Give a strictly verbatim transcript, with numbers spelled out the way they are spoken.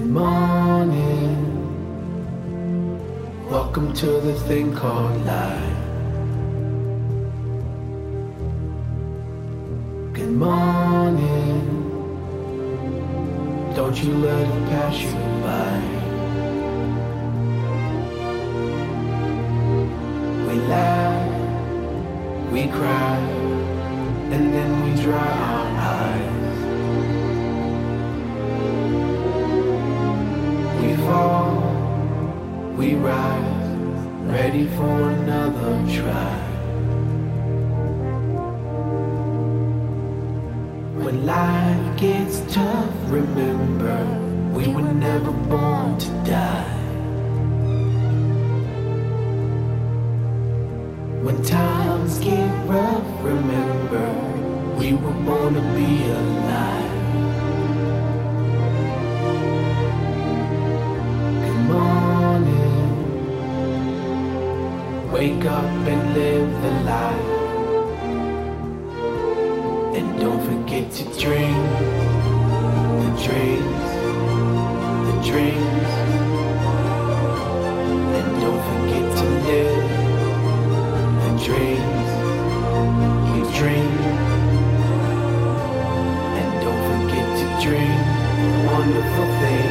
Good morning. Welcome to the thing called life. Good morning. Don't you let it pass you by. We laugh, we cry, and then we dry our eyes. We fall, we rise, ready for another try. When life gets tough, remember, we were never born to die. When times get rough, remember, we were born to be alive. Good morning. Wake up and live the life. And don't forget to dream the dreams, the dreams. And don't forget to live the dreams you dream. And don't forget to dream wonderful things.